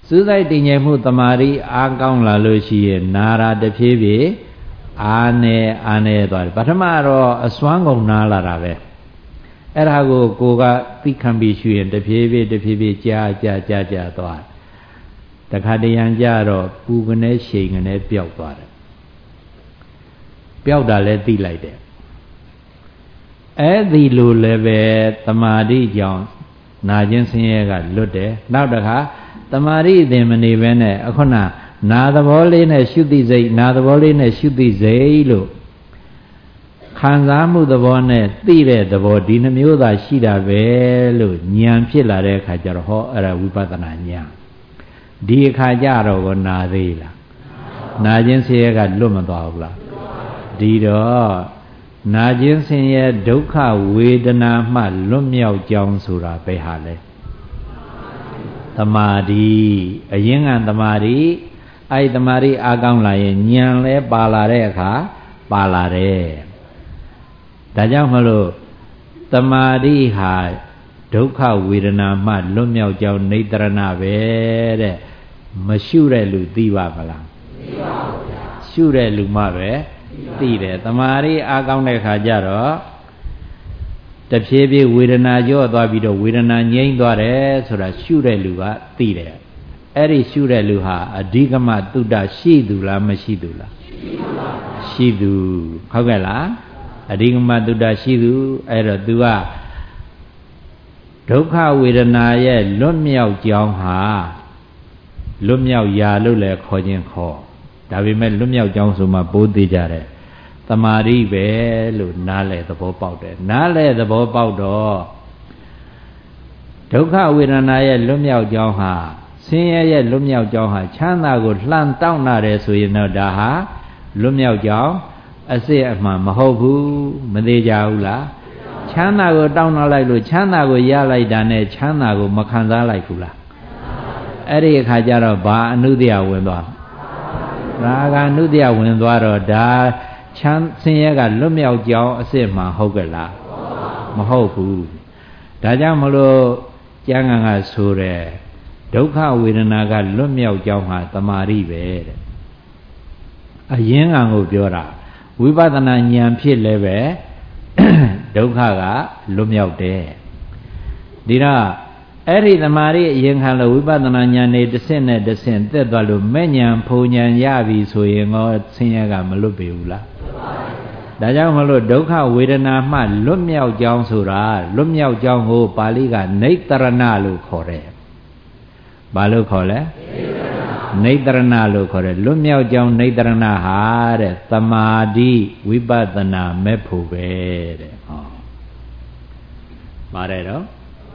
စူးစိုက်တည်ငြိမ်မှုတမာရီအားကောင်းလာလို့ရှိရင်နာရာတဖြည်းဖြည်းအားနေသွားတယ်ပထမတော့အစွမ်းကုန်နားလာတာပဲအဲ့ဒါကိုကသိခံပြီးရှုရင်တဖြည်းဖြည်းကြာသွားတခါတရံကြတော့ပူကနေရှိန်ကနေပျောက်သွားတယ်ပျောက်တာလည်းသိလိုက်တယ်အဲ့ဒီလိုလည်းပဲတမာတိကြောင့်နာခြင်းဆင်းရဲကလွတ်တယ်နောက်တစ်ခါတမာတိအသင်မနေဘဲနဲ့အခုနာသဘောလေးနဲ့ရှုသိစိတ်နာသဘောလေးနဲ့ရှုသိစိတ်လို့ခံစားမှုသဘောနဲ့သိတဲ့သဘောဒီနှမျိုးသာရှိတာပဲလို့ဉာဏ်ဖြစ်လာတဲ့အခါကျတော့ဟောအဲ့ဒါဝိပဿနာဉာဏ်ဒီအခါကျတော့ကိုနာသေးလားနာခြင်းဆင်းရဲကလွတ်မသွားဘူးလားဒီတော့နာခြင်းဆင်းရဲဒုက္ခဝေဒနာမှလွတ်မြောက်ကြောင်းဆိုတာပဲဟာလေသမာဓိအရင်ကသမာဓိအဲ့သမာဓိအားကောင်းလာရင်ဉာဏ်လဲပါလာတဲ့အခါပါလာတယ်ဒါကြောင့်မလို့သမာဓိဟာဒုက္ခဝေဒနာမှလွတ်မြောက်ကြောင်းနိတရဏပဲတဲ့မရှုတဲ့လူသိပါမလားသိပါဘူးဗျာရှုတဲ့လူမှပဲသိတယ်သမာဓိအားကောင်းတဲ့ခါကျတော့တဖြည်းဖြည်းဝေဒနာကြော့သွားပြီးတော့ဝေဒနာငြိမ်းသွားတယ်ဆိုတာရှုတဲ့လူကသိတယ်အဲ့ဒီရှုတဲ့လူဟာအဓိကမတုဒ္ဒရှိသူလားမရှိသူလားရှိသူဟုတ်ကဲ့လားအဓိကမတုဒ္ဒရှိသူအဲ့တော့ तू ကဒုက္ခဝေဒနာရဲ့လွတ်မြောက်ကြောင်းဟာလွတ်မြောက်ရာလို့လည်းခေါ်ခြင်းခေါ်ဒါပေမဲ့လွတ်မြောက်ကြောင်းဆိုမှပိုးသေးကြတယ်တမာရီပဲလို့နားလဲသဘောပေါက်တယ်နားလဲသဘောပေါက်တော့ဒုက္ခဝေဒနာရဲ့လွတ်မြောက်ကြောင်းဟာဆင်းရဲရဲ့လွတ်မြောက်ကြောင်းဟာချမ်းသာကိုလှမ်းတောင်းလာတယ်ဆိုရင်တော့ဒါဟာလွတ်မြောက်ကြောင်းအစစ်အမှန်မဟုတ်ဘူးမသေးကြဘူးလားချမ်းသာကိုတောင်းလာလိုက်လို့ချမ်းသာကိုရလိုက်တာနဲ့ချမ်းသာကိုမခံစားလိုက်ဘူးလားအဲ့ဒီအခါကျတော့ဘာအနုတ္တယဝင်သွားရာဂအနုတ္တယဝင်သွားတော့ဒါချမ်းဆင်းရဲကလွတ်မြောက်ကြောင်းအစစ်မှန်ဟုတ်ကဲ့လားမဟုတ်ဘူးဒါကြောင့်မလို့ကျမ်းဂန်ကဆိုတယ်ဒုက္ခဝေဒနာကလွတ်မြောက်ကြောင်းဟာတမာရီပဲတဲ့အရင်ကကိုပြောတာဝိပဿနာဉာဏ်ဖြစ်လည်းပဲဒုက္ခကလွတ်မြောက်တယ်ဒီတော့အဲ့ဒီတမာရီအရင်ခံလို့ဝိပဿနာဉာဏ်နေတစ်ဆင့်နဲ့တစ်ဆင့်တက်သွားလို့မဲ့ဉာဏ်ဖုံဉာဏ်ရပြီဆိုရင်တော့ဆင်းရဲကမလွတ်ပေဘူးလားဒါကြောင့်မလို့ဒုက္ခဝေဒနာမှလွတ်မြောက်ကြောင်းဆိုတာလွတ်မြောက်ကြောင်းကိုပါဠိကနိတရဏလို့ခေါ်တယ်ဘာလို့ခေါ်လဲနိတရဏလို့ခေါ်တယ်လွတ်မြောက်ကြောင်းနိတရဏဟာတဲ့သမာဓိဝိပဿနာမဲ့ဖို့ပဲတဲ့ဟောပါတယ်တော့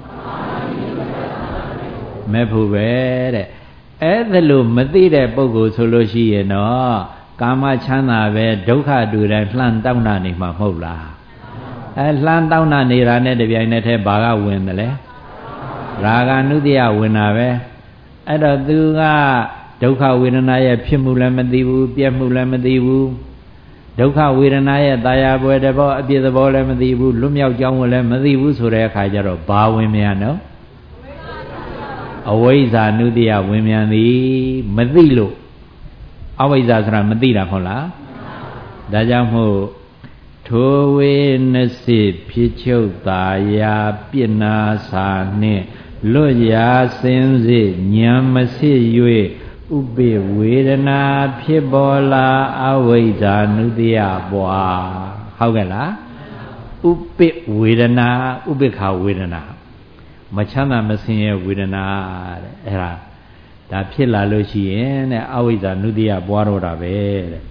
မဲ့ဖို့ပဲတဲ့အဲ့ဒါလို့မသိတဲ့ပုဂ္ဂိုလ်ဆိုလို့ရှိရင်တော့ကာမချမ်းသာပဲဒုက္ခတူတယ်လှမ်းတောင်းတာနေမှာမဟုတ်လားလှမ်းတောင်းတာနေတာနဲ့တပြိုင်နက်တည်းဘာကဝင်တယ်လဲရာဂ ानु တ္တယဝင်တာပဲအဲ့တော့သူကဒုက္ခဝေဒနာရဲ့ဖြစ်မှုလည်းမသိဘူးပြည့်မှုလည်းမသိဘူးဒုက္ခဝေဒနာရဲ့တာယာပွဲတဘောအပြည့်သဘောလည်းမသိဘူးလွတ်မြောက်ကြောင်းကိုလည်းမသိဘူးဆိုတဲ့အခါကျတော့ဘာဝင်မြန်နော်အဝိဇ္ဇာ ानु တ္တယဝင်မြန်သည်မသိလို့အဝိဇ္ဇာဆိုတာမသိတာမဟုတ်လားဒါကြောင့်မို့ထိုဝေနစိဖြစ်ချုပ်တာယာပြစ်နာစာနှင့်လွတ်ရာစင်စစ်ဉာဏ်မစစ်၍ဥပိဝေဒနာဖြစ်ပေါ်လာအဝိဇ္ဇာ ानु တ္တယပွားဟုတ်ကဲ့လားဥပိဝေဒနာဥပိ္ပခာဝေဒနာမချမ်းသာမဆင်းရဲဝေဒနာတဲ့အဲ့ဒါဖြစ်လာလို့ရှိရင်တဲ့အဝိဇ္ဇာ ानु တ္တယပွားတော့တာပဲတဲ့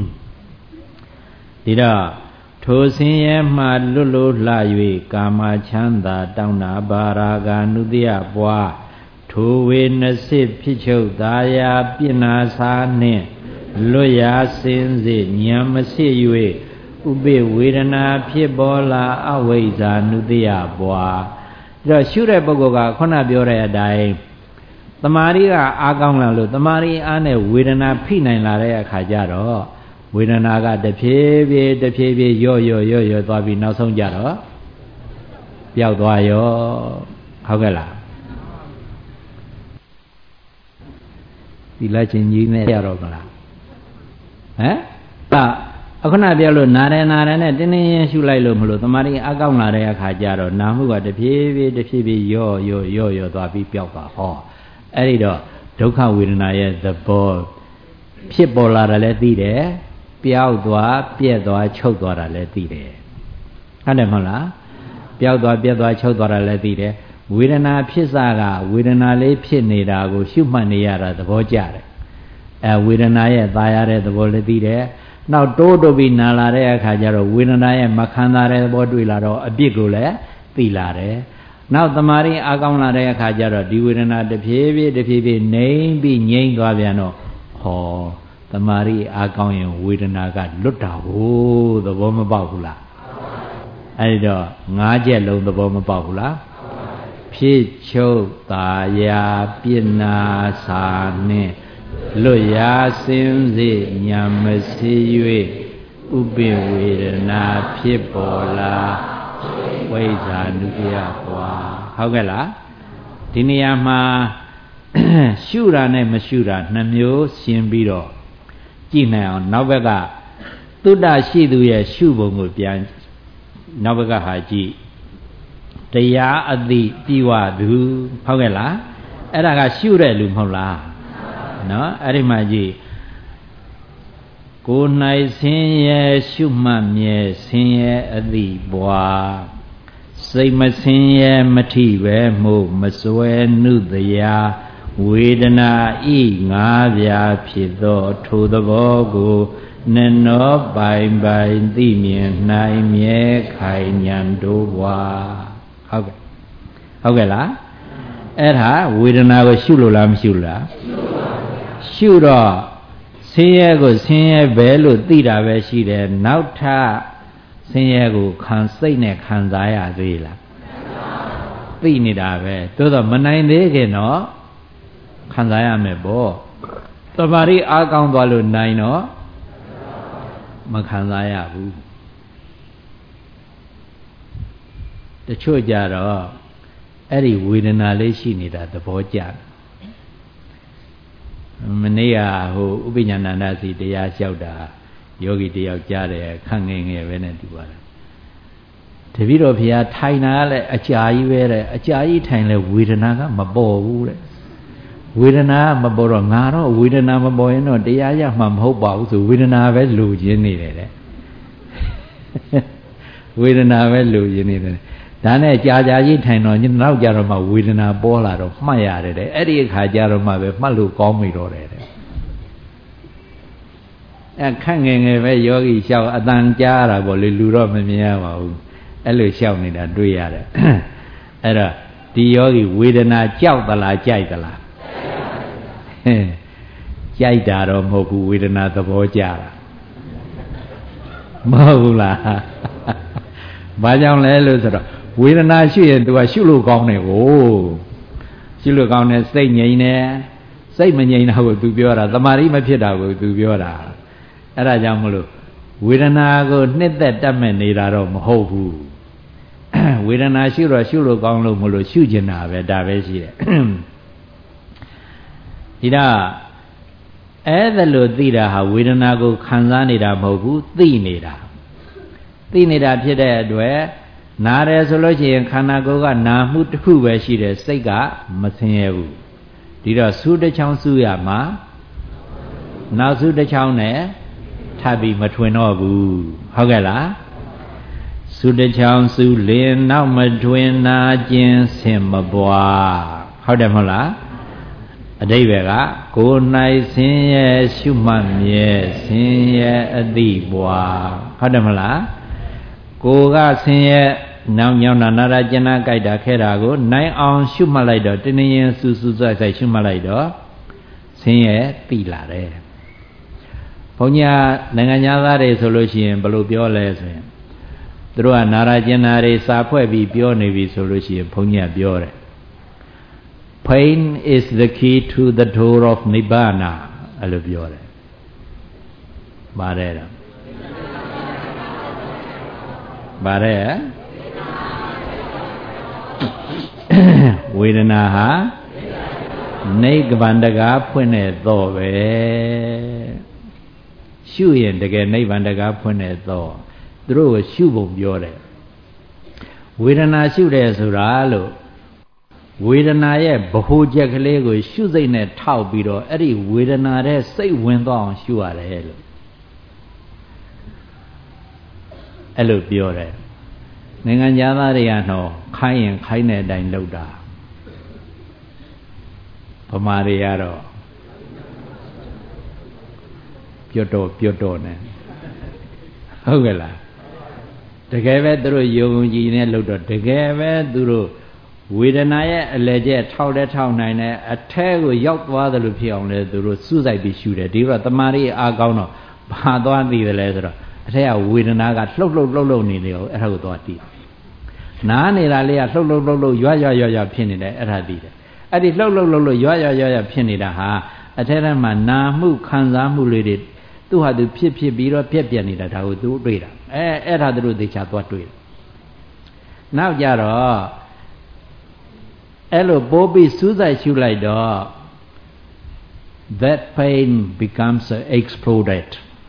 ဒီတော့ထိုဆင်းရဲမှလွတ်လို့လှ၍ကာမချမ်းသာတောင်းတာဘာရာဂ ानु တ္တယပွားထိုဝေနစစ်ဖြစ်ချုပ်သာယာပြစ်နာစာနှင့်လွတ်ရာစင်စစ်ဉာဏ်မစစ်၍ဥပိဝေဒနာဖြစ်ပေါ်လာအဝိဇ္ဇာ ानु တ္တယပွားဒါရှုတဲ့ပုဂ္ဂိုလ်ကခုနပြောတဲ့အတိုင်းတမာရီကအားကောင်းလာလို့တမာရီအားနဲ့ဝေဒနာဖိနိုင်လာတဲ့အခါကျတော့ဝေဒနာကတဖြည်းဖြည်းရော့သွားပြီးနောက်ဆုံးကြတော့ပျောက်သွားရောဟုတ်ကဲ့လားတီလာချင်းကြီးနဲ့ရတော့မလားဟမ်အခုနပြောလို့နာတယ်နဲ့တင်းတင်းရင်ရှုလိုက်လို့မလို့တမာရီအကောက်လာတဲ့အခါကျတော့နာမှုကတဖြည်းဖြည်းရော့သွားပြီးပျောက်သွားဟောအဲ့ဒီတော့ဒုက္ခဝေဒနာရဲ့သဘောဖြစ်ပေါ်လာတာလည်းသိတယ်ပျောက်သွားပြက်သွားချုပ်သွားတာလည်းသိတယ်ဟုတ်တယ်မဟုတ်လားပျောက်သွားပြက်သွားချုပ်သွားတာလည်းသိတယ်ဝေဒနာဖြစ်စားကဝေဒနာလေးဖြစ်နေတာကိုရှုမှတ်နေရတာသဘောကျတယ်ဝေဒနာရဲ့ตายရတဲ့သဘောလည်းသိတယ်နောက်တိုးပြီးနာလာတဲ့အခါကျတော့ဝေဒနာရဲ့မခံစားတဲ့သဘောတွေ့လာတော့အပြစ်ကိုလည်းသိလာတယ်နောက်တမာရီအကောင်းလာတဲ့အခါကျတော့ဒီဝေဒနာတဖြည်းဖြည်းနှိမ့်ပြီးငြိမ့်သွားပြန်တော့ဟောတမာရီအကောင်းရင်ဝေဒနာကလွတ်တာဟုတ်သဘောမပေါက်ဘူးလားအဲဒီတော့၅ချက်လုံးသဘောမပေါက်ဘူးလားဖြစ်ချုပ်တာယာပြစ်နာစာနှင့်လွတ်ရာစင်းစေညာမစေ၍ဥပိဝေဒနာဖြစ်ပေါ်လာဝိဇ္ဇာနုပယကွာဟုတ်ကဲ့လားဒီနေရာမှာရှုတာနဲ့မရှုတာနှစ်မျိုးရှင်းပြီးတော့ကြည့်နိုင်အောင်နောက်ဘက်ကသုတ္တရှိသူရဲ့ရှုပုံကိုပြန်နောက်ဘက်ကဟာကြည့်တရားအသိပြီးဝသူဟုတ်ကဲ့လားအဲ့ဒါကရှုတဲ့လူမဟုတ်လားနော်အဲ့ဒီမှာကြည့်ကိုယ်၌ဆင်းရဲရှုမှတ်မြဲဆင်းရဲအသည့်ပွားစိတ်မဆင်းရဲမထိပဲမှုမစွဲနုတရားဝေဒနာဤငါးပြားဖြစ်သောထိုသဘောကိုနနောပိုင်သိမြင်နိုင်မြဲခိုင်ဉာဏ်တို့ပွားဟုတ်ကဲ့လားအဲ့ဒါဝေဒနာကိုရှုလို့လားမရှုလားရှုတော့ဆင်းရဲကိုဆင်းရဲပဲလို့သိတာပဲရှိတယ်နောက်ထပ်ဆင်းရဲကိုစိတ်နဲ့ခံစားရသေးလားသိနေတာပဲသို့တော့မနိုင်သေးခင်တော့ခံစားရမယ်ပေါ့တမာရီအားကောင်းသွားလို့နိုင်တော့မခံစားရဘူးတချို့ကြတော့အဲ့ဒီဝေဒနာလေးရှိနေတာသဘောကျတယ်မနေ့ကဟိုဥပညာဏန္ဒစီတရားလျှောက်တာယောဂီတယောက်ကြားတယ်ခန့်ငယ်ပဲနဲ့တူပါတယ်တပည့်တော်ဘုရားထိုင်တာလည်းအကြာကြီးပဲတဲ့အကြာကြီးထိုင်လဲဝေဒနာကမပေါ်ဘူးတဲ့ဝေဒနာမပေါ်တော့ငါတော့ဝေဒနာမပေါ်ရင်တော့တရားရမှမဟုတ်ပါဘူးဆိုဝေဒနာပဲလိုချင်နေတယ်တဲ့ဝေဒနာပဲလိုချင်နေတယ်ဒါနဲ့ကြာကြီးထိုင်တော့နောက်ကြတော့မှဝေဒနာပေါ်လာတော့မှတ်ရတယ်တဲ့အဲ့ဒီအခါကျတော့မှပဲမှတ်လို့ကောင်းပြီတော့တဲ့ခန့်ငယ်ပဲယောဂီလျှောက်အတန်ကြားရတာပေါ့လေလူတော့မမြင်ရပါဘူးအဲ့လိုလျှောက်နေတာတွေ့ရတယ်အဲ့တော့ဒီယောဂီဝေဒနာကြောက်သလားကြိုက်သလားကြိုက်တာတော့မဟုတ်ဘူးဝေဒနာသဘောကျတာမဟုတ်ဘူးလားဘာကြောင့်လဲလို့ဆိုတော့ဝေဒနာရှိရင် तू ကရှုလို့ကောင်းတယ်ကိုရှုလို့ကောင်းတယ်စိတ်ငြိမ်တယ်စိတ်မငြိမ်တာကို तू ပြောတာတမာရီမဖြစ်တာကို तू ပြောတာအဲ့ဒါကြောင့်မလို့ဝေဒနာကိုနှစ်သက်တတ်မဲ့နေတာတော့မဟုတ်ဘူးဝေဒနာရှုတော့ရှုလို့ကောင်းလို့မလို့ရှုကျင်တာပဲဒါပဲရှိတယ်ဒီတော့အဲ့ဒါလို့သိတာဟာဝေဒနာကိုခံစားနေတာမဟုတ်ဘူးသိနေတာဖြစ်တဲ့အတွက်နားတယ်ဆိုလို့ရှိရင်ခန္ဓာကိုယ်ကနာမှုတစ်ခုပဲရှိတယ်စိတ်ကမဆင်းရဲဘူးဒီတော့ဆူတစ်ချောင်းဆူရမှာနောက်ဆူတစ်ချောင်းနဲ့ထပ်ပြီးမထွင်တော့ဘူးဟုတ်ကဲ့လားဆူတစ်ချောင်းဆူလင်နောက်မထွင်နာခြင်းဆင်မပွားဟုတ်တယ်မဟုတ်လားအဓိပ္ပာယ်ကကိုယ်၌ဆင်းရဲရှုမှတ်မြဲဆင်းရဲအသိပွားဟုတ်တယ်မလားကိုယ်ကဆင်းရဲနောက်ညောင်းတာနာရကျင်နာကြိုက်တာခဲတာကိုနိုင်အောင်ရှုမှတ်လိုက်တော့တင်းတင်းရင်စူးစူးဆိုင်ဆိုင်ရှုမှတ်လိုက်တော့ဆင်းရဲသိလာတယ်ဘုန်းကြီးနိုင်ငံသားတွေဆိုလို့ရှိရင်ဘယ်လိုပြောလဲဆိုရင်သူတို့ကနာရကျင်နာတွေစာဖွဲ့ပြီးပြောနေပြီဆိုလို့ရှိရင်ဘုန်းကြီးကပြောတယ်Pain is the key to the door of Nibbana အဲ့လိုပြောတယ်ပါတယ်တော့ပါတယ်ဝေဒနာဟာနိဗ္ဗာန်တကားဖွင့်တဲ့သောပဲရှုရင်တကယ်နိဗ္ဗာန်တကားဖွင့်တဲ့သောသူတို့ကိုရှုပုံပြောတယ်ဝေဒနာရှုတယ်ဆိုတာလို့ဝေဒနာရဲ့ဗဟိုချက်ကလေးကိုရှုစိတ်နဲ့ထောက်ပြီးတော့အဲ့ဒီဝေဒနာတဲ့စိတ်ဝင်သွားအောင်ရှုရတယ်လို့အဲ့လိုပြောတယ်နိုင်ငံသားတွေကတော့ခိုင်းရင်ခိုင်းတဲ့အတိုင်းလုပ်တာဗမာတွေကတော့ပြတ်တော့နေဟုတ်ကဲ့လားတကယ်ပဲသူတို့ယုံကြည်နေလို့တော့တကယ်ပဲသူတို့ဝေဒနာရဲ့အလဲကျက်ထောက်တဲ့ထောက်နိုင်တဲ့အထဲကိုရောက်သွားတယ်လို့ဖြစ်အောင်လဲသူတို့စုစိုက်ပြီးရှုတယ်ဒီတော့တမာရီအားကောင်းတော့ဘာသွားသိတယ်လဲဆိုတော့အထက်ကဝေဒနာကလှုပ်နေတယ်အဲ့ဒါကိုသွားသိနားနေတာလေးကလှုပ်ရွရွဖြစ်နေတယ်အဲ့ဒါသိတယ်အဲ့ဒီလှုပ်ရွရွဖြစ်နေတာဟာအထက်ထဲမှာနာမှုခံစားမှုလေးတွေသူ့ဟာသူဖြစ်ပြီးတော့ပြက်နေတာဒါကိုသူတွေ့တာအဲ့ဒါသူတို့သိချာသွားတွေ့တယ်နောက်ကြတော့အဲ့လိုပိုးပြီးစူးစိုက်ရှုလိုက်တော့ that pain becomes exploded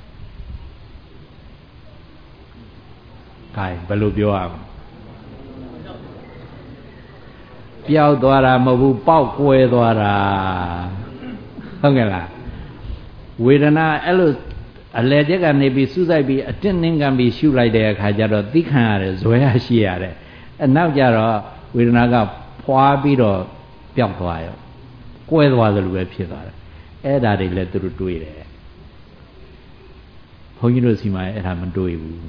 ခိုင်ဘယ်လိုပြောရမလဲပျောက်သွားတာမဟုတ်ဘူးပေါက်ကွဲသွားတာဟုတ်ကဲ့လားဝေဒနာအဲ့လိုအလဲချက်ကနေပြီးစူးစိုက်ပြီးအတင်းနှင်းကန်ပြီးရှုလိုက်တဲ့အခါကျတော့သိခံရတယ်ဇွဲရရှိရတယ်အနောက်ကျတော့ဝေဒနာကဖွာပြီးတော့ပျောက်သွားရောကွဲသွားသလိုပဲဖြစ်သွားတယ်အဲ့ဒါတွေလည်းသူတို့တွေးတယ်ဘုန်းကြီးတို့စီမှာအဲ့ဒါမတွေးဘူး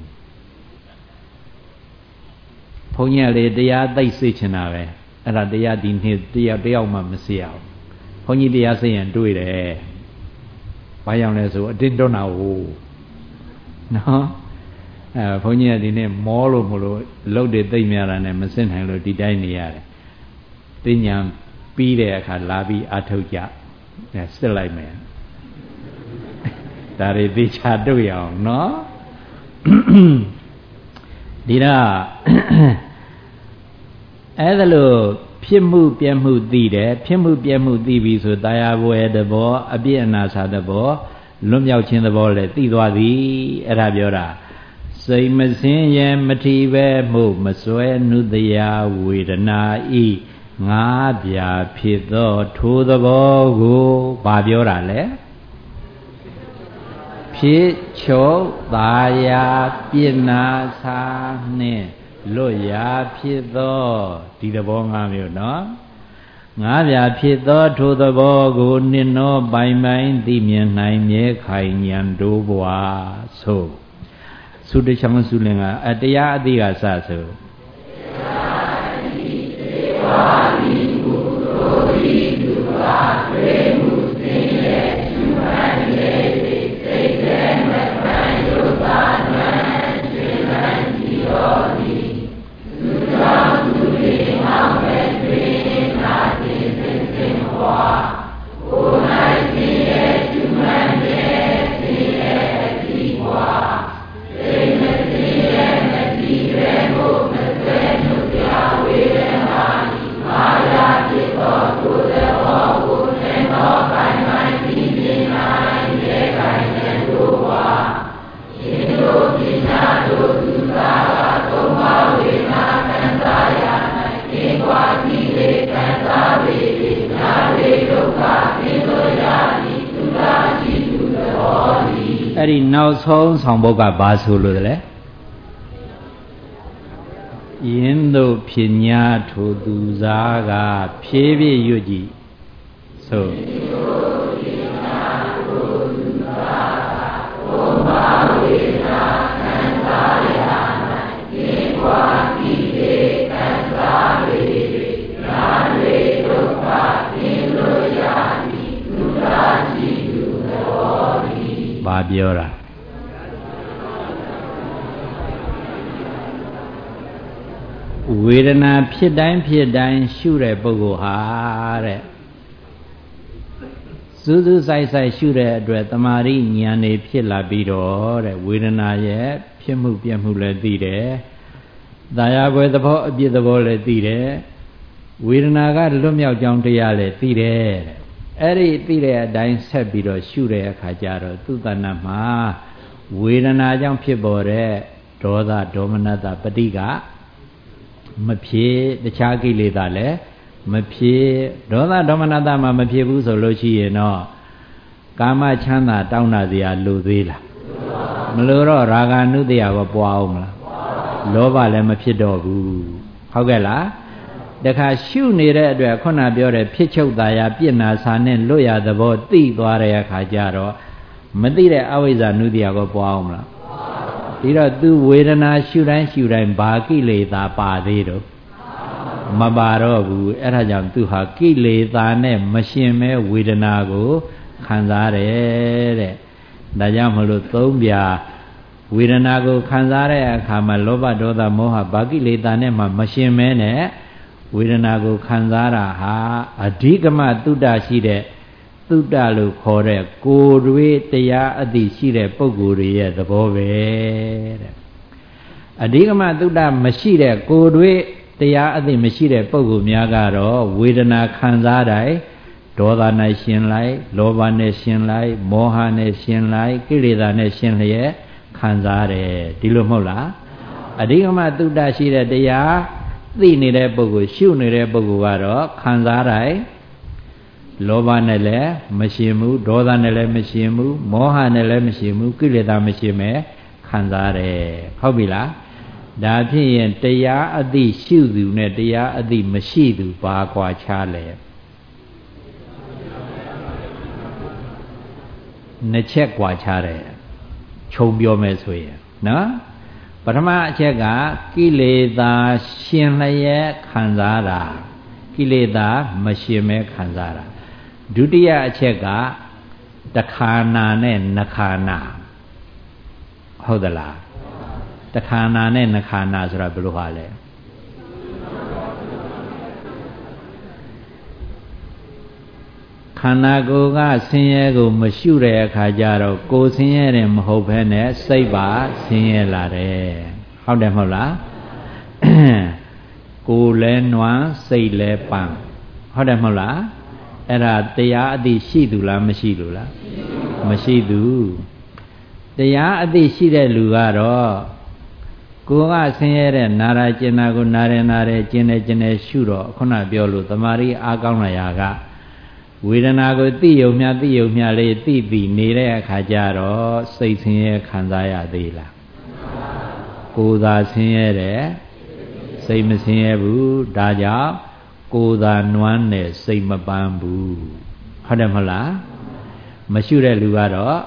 ဘုန်းကြီးကလေတရားသိစေချင်တာပဲအဲ့ဒါတရားဒီနေ့တယောက်မှမစေရအောင်ဘုန်းကြီးတရားစေရင်တွေးတယ်ဘာကြောင့်လဲဆိုအတင်းတွန်းတာဟုတ်နော်ဘုန်းကြီးကဒီနေ့မောလို့မလို့လှုပ်တွေသိမ့်များတာနဲ့မစင်နိုင်လို့ဒီတိုင်းနေရတယ်တင်ညာပြီးတဲ့အခါလာပြီးအထုတ်ကြစစ်လိုက်မယ်ဒါတွေသိချတွေ့ရအောင်နော်ဒီတော့အဲ့ဒါလို့ဖြစ်မှုပြက်မှုသိတယ်ဖြစ်မှုပြက်မှုသိပြီဆိုတရားပွဲသဘောအပြည့်အနာစာသဘောလွတ်မြောက်ခြင်းသဘောလည်းသိသွားသည်အဲ့ဒါပြောတာစိတ်မစင်းရဲမထီပဲမှုမစွဲနုတရားဝေဒနာဤငါးပြာဖြစ်သောထိုသဘောကိုဘာပြောတာလဲဖြစ်ချုပ်သာယာပြစ်နာစာနှင့်လွတ်ရာဖြစ်သောဒီသဘောငါးမျိုးနော်ငါးပြာဖြစ်သောထိုသဘောကိုနှင့်သောပိုင်သိမြင်နိုင်မြဲခိုင်ဉာဏ်တို့ဘွာဆိုသုတချောင်းစုလင်ကတရားအသိကစဆိုအဲ့ဒီနောက်ဆုံးဆောင်ဘုတ်ကဘာဆိုလို့လဲယင်းတို့ဖြစ်ညာထိုသူစားကဖြည်းဖြည်းရွတ်ကြည့်ဆိုဘာပြောတာဝေဒနာဖြစ်တိုင်းရှုတဲ့ပုဂ္ဂိုလ်ဟာတဲ့စူးစူးဆိုင်ရှုတဲ့အတွက်တမာရိဉာဏ်နေဖြစ်လာပြီးတော့တဲ့ဝေဒနာရဲ့ဖြစ်မှုပြက်မှုလည်းသိတယ်။သာယာပွဲသဘောအပြစ်သဘောလည်းသိတယ်။ဝေဒနာကလွတ်မြောက်ကြောင်းတရားလေသိတယ်အဲ့ဒီသိတဲ့အတိုင်းဆက်ပြီးတော့ရှုတဲ့အခါကျတော့သူ့တဏ္ဍမှာဝေဒနာကြောင့်ဖြစ်ပေါ်တဲ့ဒေါသဒေါမနတပဋိကမဖြစ်တခြားကိလေသာလည်းမဖြစ်ဒေါသဒေါမနတမှာမဖြစ်ဘူးဆိုလို့ရှိရင်တော့ကာမချမ်းသာတောင်းတစရာလိုသေးလားမလိုတော့ရာဂ ानु တရားကပွားအောင်မလားလောဘလည်းမဖြစ်တော့ဘူးဟုတ်ကဲ့လားတခါရှုနေတဲ့အတွက်ခုနပြောတဲ့ဖြစ်ချုပ်သားရပြစ်နာစာနဲ့လွတ်ရသဘောသိသွားတဲ့အခါကျတော့မသိတဲ့အဝိဇ္ဇာ ानु တရားကပွားအောင်မလားပြီးတော့သူဝေဒနာရှုတိုင်းရှုတိုင်းဘာကိလေသာပါသေးတော့မပါတော့ဘူးအဲ့ဒါကြောင့်သူဟာကိလေသာနဲ့မရှင်မဲဝေဒနာကိုခံစားတယ်တဲ့ဒါကြောင့်မလို့သုံးပြဝေဒနာကိုခံစားတဲ့အခါမှာလောဘဒေါသမောဟဘာကိလေသာနဲ့မှမရှင်မဲနဲ့ဝေဒနာကိုခံစားတာဟာအဓိကမသုတ္တရှိတဲ့သုတ္တလို့ခေါ်တဲ့ကိုယ်တွေတရားအသိရှိတဲ့ပုဂ္ဂိုလ်တွေရဲ့သဘောပဲတဲ့အဓိကမသုတ္တမရှိတဲ့ကိုယ်တွေတရားအသိမရှိတဲ့ပုဂ္ဂိုလ်များကတော့ဝေဒနာခံစားတိုင်းဒေါသနဲ့ရှင်လိုက်လောဘနဲ့ရှင်လိုက်မောဟနဲ့ရှင်လိုက်ကိလေသာနဲ့ရှင်လျက်ခံစားတယ်ဒီလိုမဟုတ်လားအဓိကမသုတ္တရှိတဲ့တရားသိနေတဲ့ပုဂ္ဂိုလ်ရှုနေတဲ့ပုဂ္ဂိုလ်ကတော့ခံစားတိုင်းလောဘနဲ့လည်းမရှင်ဘူးဒေါသနဲ့လည်းမရှင်ဘူးမောဟနဲ့လည်းမရှင်ဘူးကိလေသာမရှင်ပဲခံစားတယ်ဟုတ်ပြီလားဒါဖြစ်ရင်တရားအသိရှုသူနဲ့တရားအသိမရှိသူဘာကွာခြားလဲနှစ်ချက်ကွာခြားတယ်ခြုံပြောမယ်ဆိုရင်နော်ပထမအချက်ကကိလေသာရှင်လျက်ခံစားတာကိလေသာမရှင်မဲခံစားတာဒုတိယအချက်ကတခါနာနဲ့နခါနာဟုတ်သလားတခါနာနဲ့နခါနာဆိုတာဘယ်လိုဟာလဲခန္ဓာကိုယ်ကဆင်းရဲကိုမရှုတဲ့အခါကျတော့ကိုယ်ဆင်းရဲတယ်မဟုတ်ဘဲနဲ့စိတ်ပါဆင်းရဲလာတယ်ဟုတ်တယ်မဟုတ်လားကိုယ်လဲနွမ်းစိတ်လဲပန်းဟုတ်တယ်မဟုတ်လားအဲ့ဒါတရားအသိရှိသူလားမရှိသူလားမရှိသူတရားအသိရှိတဲ့လူကတော့ကိုယ်ကဆင်းရဲတဲ့နာရာကျင်နာကိုနာရဲကျင်တယ်ရှုတော့ခုနပြောလို့တမာရီအားကောင်းလာရာကဝေဒနာကိုသိယုံမြလေးသိနေတဲ့အခါကျတော့စိတ်ဆင်းရဲခံစားရသေးလားကိုယ်သာဆင်းရဲတယ်စိတ်မဆင်းရဲဘူးဒါကြောင့်ကိုယ်သာနွမ်းတယ်စိတ်မပန်းဘူးဟုတ်တယ်မဟုတ်လားမရှုတဲ့လူကတော့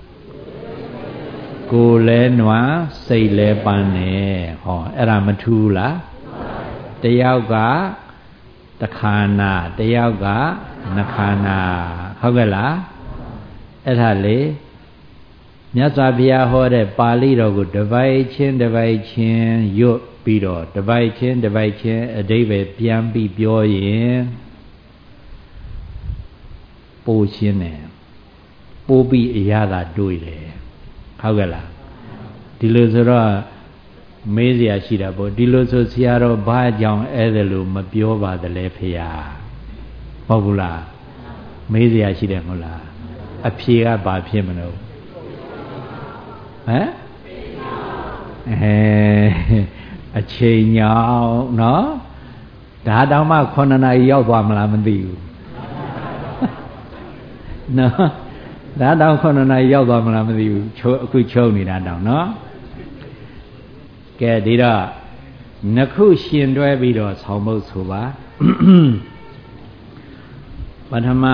ကိုယ်လဲနွမ်းစိတ်လဲပန်းတယ်ဟောအဲ့ဒါမထူးလားတယောက်ကတခါနာတယောက်ကနခါနာဟုတ်ကဲ့လားအဲ့ဒါလေမြတ်စွာဘုရားဟောတဲ့ပါဠိတော်ကိုတစ်ပိုက်ချင်းရွတ်ပြီးတော့တစ်ပိုက်ချင်းအဓိပ္ပာယ်ပြန်ပြီးပြောရင်ပို့ရှင်းတယ်ပို့ပြီးအရသာတွေ့တယ်ဟုတ်ကဲ့လားဒီလိုဆိုတော့မေးစရာရှိတာပေါ့ဒီလိုဆိုဆရာတော်ဘာကြောင့်အဲ့ဒါလို့မပြောပါသလဲဖေဟာဟုတ်ဘူးလားမေးစရာရှိတယ်မဟုတ်လားအဖြေကဘာဖြစ်မလို့ဟမ်အချိန်ညောင်းနော်ဒါတောင်မှ9 နာရီရောက်သွားမလားမသိဘူးနော်ဒါတောင်9 နာရီရောက်သွားမလားမသိဘူးအခုချုပ်နေတာတောင်နော်ကဲဒီတော့နှစ်ခုရှင်တွဲပြီးတော့ဆောင်းဖို့ဆိုပါပထမ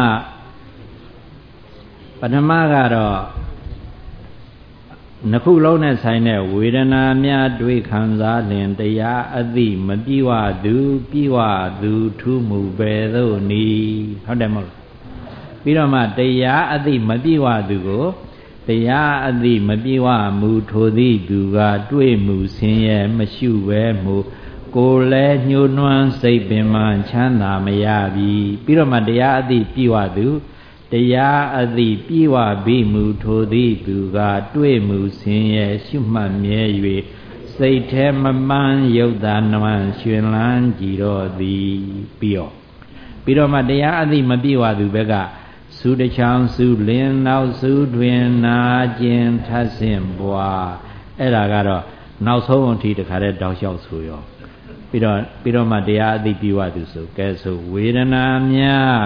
ကတော့နှစ်ခုလုံးနဲ့ဆိုင်တဲ့ဝေဒနာများတွေ့ခံစားလင်တရားအသိမပြည့်ဝသူပြည့်ဝသူထူးမှုပဲသို့နီဟုတ်တယ်မဟုတ်ပြီးတော့မှတရားအသိမပြည့်ဝသူကိုတရားအသိမပြည့်ဝမူထိုသည့်သူကတွေ့မှုဆင်းရဲမရှုပဲမှုကိုယ်လဲညှိုးနွမ်းစိတ်ပင်မှချမ်းသာမရပြီပြီးတော့မှတရားအသိပြည့်ဝသူတရားအသိပြည့်ဝပြီးမူထိုသည့်သူကတွေ့မှုဆင်းရဲရှုမှတ်မြဲ၍ စိစိတ်ထဲမပန်းရုပ်သာနဝံရွှင်လန်းကြည်တော်သည်ပြီးတော့မှတရားအသိမပြည့်ဝသူဘက်ကစုတချောင်းစုလင်းနောက်စုတွင်နာကျင်ထပ်ဆင့်ပွားအဲ့ဒါကတော့နောက်ဆုံးအထိတခါတည်းတောက်လျှောက်ဆိုရောပြီးတော့မှတရားအသိပြည့်ဝသူဆိုကဲဆိုဝေဒနာများ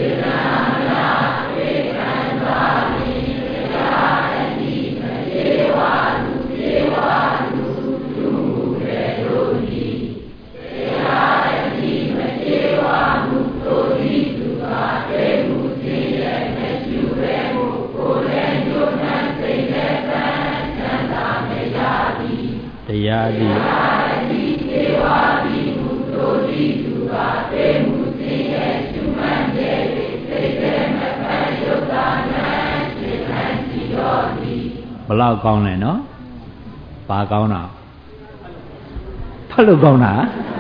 တရားသည်သေဝါတိမူတို့ဤသူကသေမှုသိရဲ့ကျွမ်းတဲ့စိတ်ထဲမပန်းရုပ်သာနာစိတ်ခံကြည်တော်သည်ဘလောက်ကောင်းလဲနော်ဘာကောင်းတာဖတ်လို့ကောင်းတာ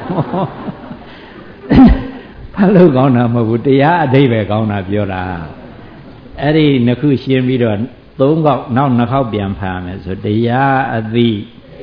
ဖတ်လို့ကောင်းတာမဟုတ်ဘူးတရားအဓိပ္ပာယ်ကောင်းတာပြောတာအဲ့ဒီနှစ်ခုရှင်းပြီးတော့သုံးခေါက်နောက်နှစ်ခေါက်ပြန်ဖတ်ရမယ်ဆိုတရားအသိ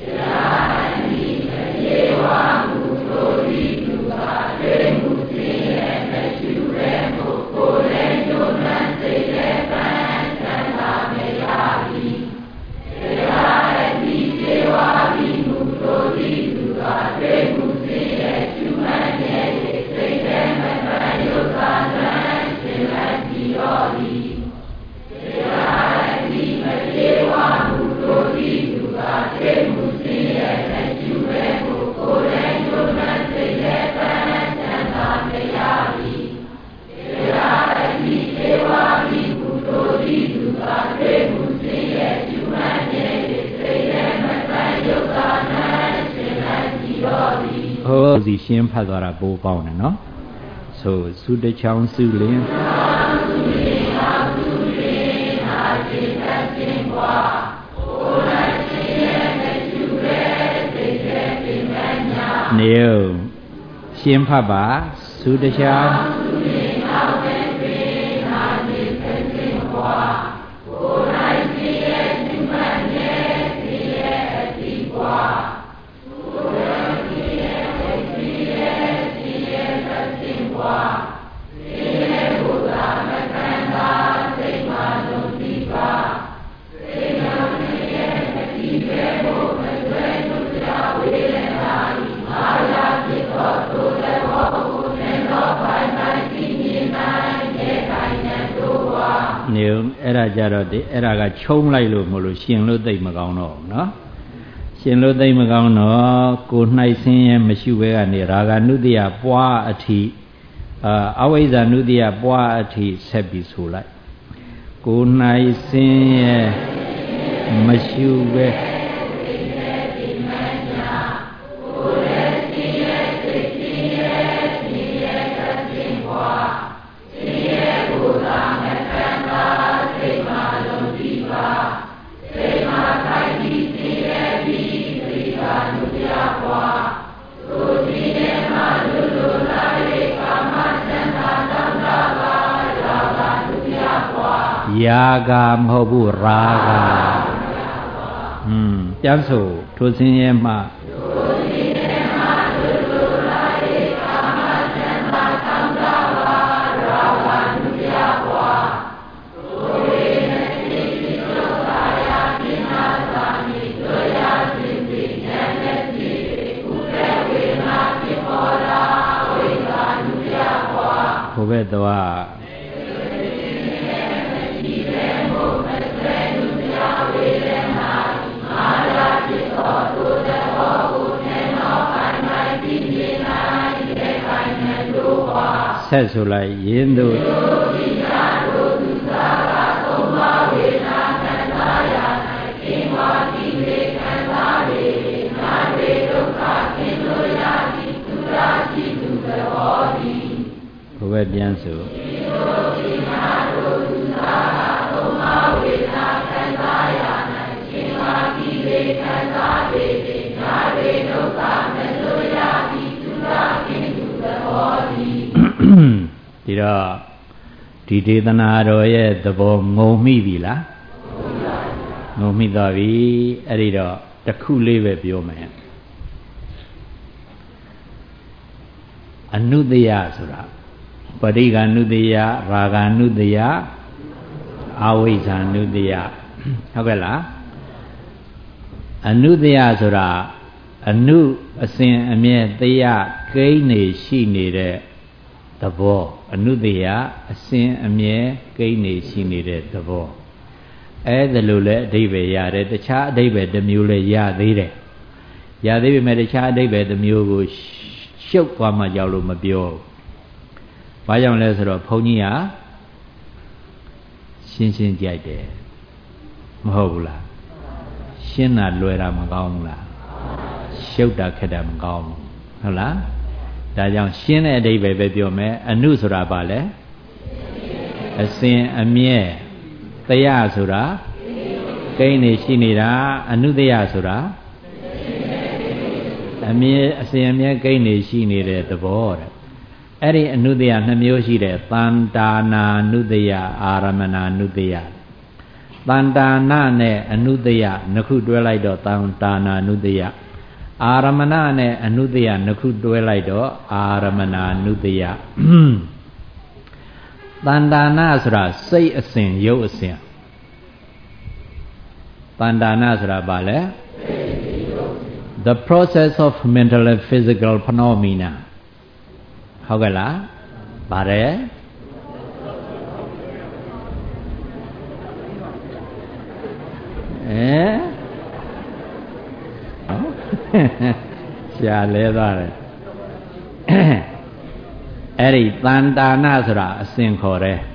စီရှင်းဖတ်သွားတာပိုကောင်းတယ်နော်ဆိုစုတချောင်းစုလင်းနေရှင်းဖတ်ပါစုတချောင်းအဲ့ဒါကြတော့အဲ့ဒါကချုံလိုက်လို့မလို့ရှင်လို့သိမကောင်းတော့ဘူးနော်ရှင်လို့သိမကောင်းတော့ကိုနှိုက်ဆင်းရဲမရှိဘဲကနေရာဂနုတ္တိယပွားအထိအဝိဇ္ဇာနုတ္တိယပွားအထိဆက်ပြီးဆိုလိုက်ကိုနှိုက်ဆင်းရဲမရှိဘဲယာဂမဟုတ်ဘူးရာဂပြန်ဆိုထိုစင်းရဲမှဘုဘဲတော်ဆက်ဆိုလိုက်ယင်းတို့ဘုဘဲပြန်ဆိုဒီတော့ဒီဒေသနာတော်ရဲ့သဘောငုံမိပြီလားငုံမိသွားပြီအဲ့ဒီတော့ဘတခုလေးပဲပြောမယ်အနုတ္တယဆိုတာပရိက္ခဏုတ္တယရာဂနုတ္တယအဝိဇ္ဇာနုတ္တယဟုတ်ကဲ့လားအနုတ္တယဆိုတာအနုအစဉ်အမြဲတရားကိန်းနေရှိနေတဲ့သဘောအနုတ္တယအစဉ်အမြဲကိန်းနေရှိနေတဲ့သဘောအဲ့ဒါလိုလဲအဓိပ္ပာယ်ရတယ်တခြားအဓိပ္ပာယ်တစ်မျိုးလဲရသေးတယ်ရသေးပေမဲ့တခြားအဓိပ္ပာယ်တစ်မျိုးကိုရှုပ်သွားမှကြောက်လို့မပြောဘာကြောင့်လဲဆိုတော့ဘုန်းကြီးကရှင်းရှင်းကြိုက်တယ်မဟုတ်ဘူးလားရှင်းတာလွယ်တာမကောင်းဘူးလားရှုပ်တာခက်တာမကောင်းဘူးဟုတ်လားဒါကြောင့်ရှင်းတဲ့အဓိပ္ပာယ်ပဲပြောမယ်အနုဆိုတာဘာလဲအစဉ်အမြဲတရားဆိုတာကိန်းနေရှိနေတာအနုတ္တယဆိုတာအမြဲအစဉ်အမြဲကိန်းနေရှိနေတဲ့သဘောတဲ့အဲ့ဒီအနုတ္တယနှစ်မျိုးရှိတယ်တန်တာနာနုတ္တယအာရမဏနုတ္တယတန်တာနာနဲ့အနုတ္တယနှစ်ခုတွဲလိုက်တော့တန်တာနာနုတ္တယအာရမဏနဲ့အနုတ္တယနှစ်ခုတွဲလိုက်တော့အာရမဏနုတ္တယတန်တာနာဆိုတာစိတ်အစဉ်ရုပ်အစဉ်တန်တာနာဆိုတာဘာလဲ the process of mental and physical phenomena ဟုတ်ကဲ့လားပါတယ်ရှားလဲသွားတယ်အဲ့ဒီတန်တာနာဆိုတာအစဉ်ခေါ်တယ်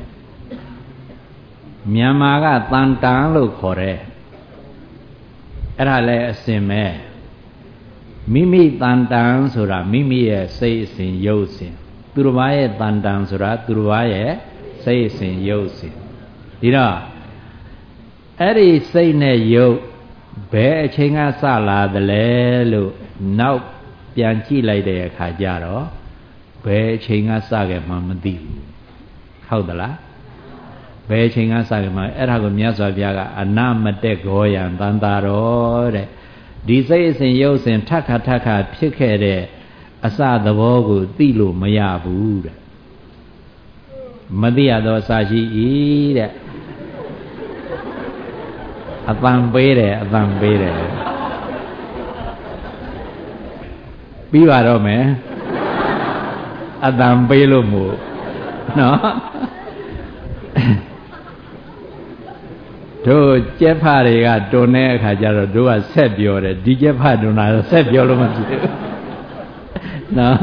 မြန်မာကတန်တန်လို့ခေါ်တယ်အဲ့ဒါလည်းအစဉ်ပဲမိမိတန်တန်ဆိုတာမိမိရဲ့စိတ်အစဉ်ရုပ်အစဉ်သူတစ်ပါးရဲ့တန်တန်ဆိုတာသူတစ်ပါးရဲ့စိတ်အစဉ်ရုပ်အစဉ်ဒီတော့အဲ့ဒီစိတ်နဲ့ရုပ်ဘယ်အချိန်ကစလာသလဲလို့နောက်ပြန်ကြည့်လိုက်တဲ့အခါကျတော့ဘယ်အချိန်ကစခဲ့မှမသိဘူးဟုတ်သလားဘယ်အချိန်ကစခဲ့မှအဲ့ဒါကိုမြတ်စွာဘုရားကအနမတက်ဂောယံတန်တာရောတဲ့ဒီစိတ်အစဉ်ရုပ်အစဉ်ထပ်ခါဖြစ်ခဲ့တဲ့အစသဘောကိုသိလို့မရဘူးတဲ့မသိရသောအစရှိ၏တဲ့အတန်ပေးတယ်ပြီးပါတော့မယ်အတန်ပေးလို့မို့နော်တို့ကျက်ဖတွေကတွန်တဲ့အခါကျတော့တို့ကဆက်ပြောတယ်ဒီကျက်ဖတွန်တာတော့ဆက်ပြောလို့မဖြစ်ဘူးနော်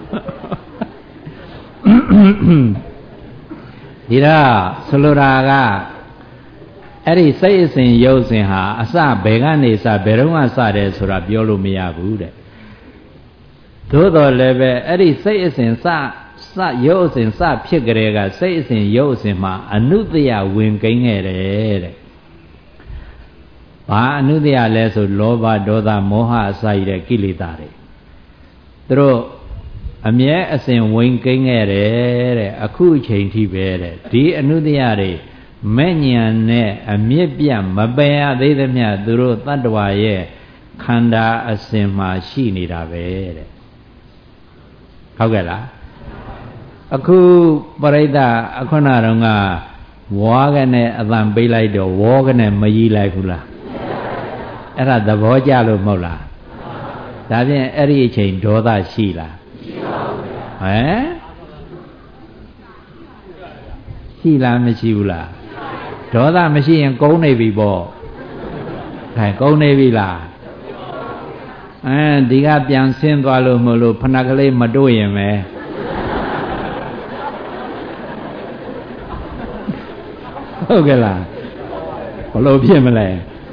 ဒီတော့ဆိုလိုတာကအဲ့ဒီစိတ်အစဉ်ရုပ်အစဉ်ဟာအစဘယ်ကနေစဘယ်တော့မှစတယ်ဆိုတာပြောလို့မရဘူးတဲ့သို့တော်လည်းပဲအဲ့ဒီစိတ်အစဉ်စရုပ်အစဉ်စဖြစ်ကြတဲ့ကစိတ်အစဉ်ရုပ်အစဉ်မှာအနုတ္တယဝင်ကိန်းခဲ့တယ်တဲ့ဘာအနုတ္တယလဲဆိုလောဘဒေါသမောဟအစရှိတဲ့ကိလေသာတွေသူတို့အမြဲအစဉ်ဝင်ကိန်းခဲ့တယ်တဲ့အခုအချိန်ထိပဲတဲ့ဒီအနုတ္တယတွေမဲ့ဉာဏ်နဲ့အမြင့်ပြတ်မပယ်ရသေးသမျှသူတို့တတ္တဝါရဲ့ခန္ဓာအစဉ်မှာရှိနေတာပဲတဲ့ဟုတ်ကဲ့လားအခုပရိသတ်အခုနတော့ကဝါးကနဲ့အတန်ပေးလိုက်တော့ဝေါကနဲ့မကြီးလိုက်ဘူးလားအဲ့ဒါသဘောကျလို့မဟုတ်လားဒါဖြင့်အဲ့ဒီအချိန်ဒေါသရှိလားရှိပါဘူးဟမ်ရှိလားမရှိဘူးလားဒေါသမရှိရင်ကုန်းနေပြီပေါ့ခိုင်ကုန်းနေပြီလားဒီကပြန်ဆင်းသွားလို့မလို့ဖဏကလေးမတို့ရင်ပဲဟုတ်ကဲ့လားဘလို့ဖြစ်မလဲ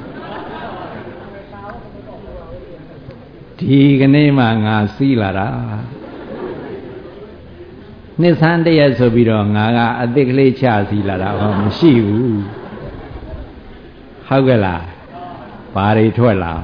ဒီကနေ့မှငါစီးလာတာနှစ်ဆန်းတရက်ဆိုပြီးတော့ငါကအသစ်ကလေးချစီးလာတာဟောမရှိဘူးဟုတ်ကဲ့လားဘာတွေထွက်လာ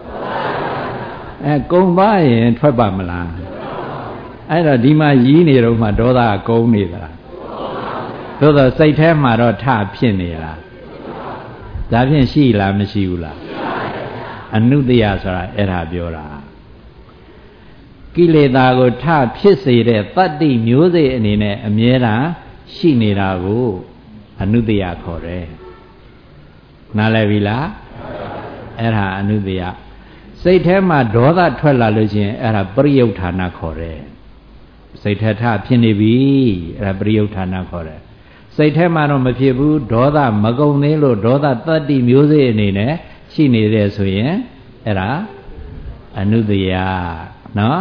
ကုံပါရင်ထွက်ပါမလားအဲ့တော့ဒီမှာရီးနေတော့မှဒေါသကုန်းနေသလားသို့တော့စိတ်ထဲမှာတော့ထဖြစ်နေလားဒါဖြင့်ရှိလားမရှိဘူးလားအနုတ္တယဆိုတာအဲ့ဒါပြောတာကိလေသာကိုထဖြစ်စေတဲ့တတ္တိမျိုးစေ့အနေနဲ့အမြဲတမ်းရှိနေတာကိုအနုတ္တယခေါ်တယ်နားလည်ပြီလားအဲ့ဒါအနုတ္တယစိတ်ထဲမှာဒေါသထွက်လာလို့ရှိရင်အဲ့ဒါပရိယုဌာဏခေါ်တယ်စိတ်ထဲထဖြစ်နေပြီအဲ့ဒါပရိယုဌာဏခေါ်တယ်စိတ်ထဲမှာတော့မဖြစ်ဘူးဒေါသမကုန်သေးလို့ဒေါသတတ္တိမျိုးစေ့အနေနဲ့ရှိနေတယ်ဆိုရင်အဲ့ဒါအနုတ္တယနော်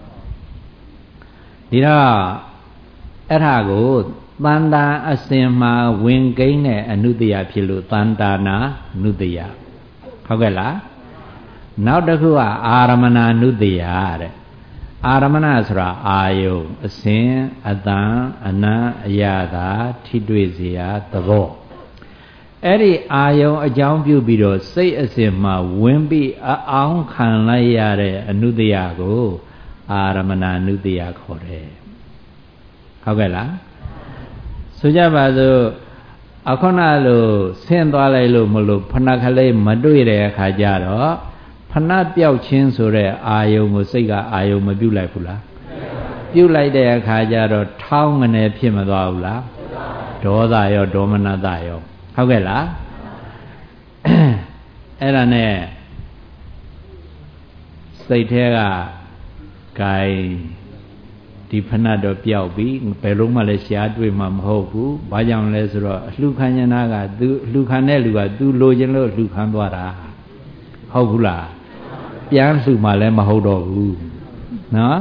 ဒီတော့အဲ့ဒါကိုတန်တာအစဉ်မှာဝင်ကိန်းတဲ့အနုတ္တယဖြစ်လို့တန်တာနာနုတ္တယဟုတ်ကဲ့လားနောက်တစ်ခုကအာရမဏနုတ္တယတဲ့အာရမဏဆိုတာအာယုံအစဉ်အတန်အနံအယတာထိတွေ့เสียသဘောအဲ့ဒီအာယုံအကြောင်းပြုပြီးတော့စိတ်အစဉ်မှာဝင်ပြီးအောင်ခံလိုက်ရတဲ့အနုတ္တယကိုအာရမဏနုတ္တယခေါ်တယ်ဟုတ်ကဲ့လားဆိုကြပါစို့အခုနလိုဆင်းသွားလိုက်လို့မလို့ဖဏကလေးမတွေ့တဲ့အခါကျတော့ဖဏပြောက်ခြင်းဆိုတဲ့အာယုံကိုစိတ်ကအာယုံမပြုတ်လိုက်ဘူးလားပြုတ်လိုက်တဲ့အခါကျတော့ထောင်းငနေဖြစ်မသွားဘူးလားဒေါသရောဒေါမနတရောဟုတ်ကဲ့လားအဲ့ဒါနဲ့စိတ်ထဲကဂိုင်ဒီဖဏတော့ပျောက်ပြီဘယ်လုံးမှလည်းရှားတွေ့မှာမဟုတ်ဘူးဘာကြောင့်လဲဆိုတော့အလှခံဉာဏကသူအလှခံတဲ့လူကသူလိုချင်လို့လှခံသွားတာဟုတ်ဘူးလားပြန်လှမှလည်းမဟုတ်တော့ဘူးနော်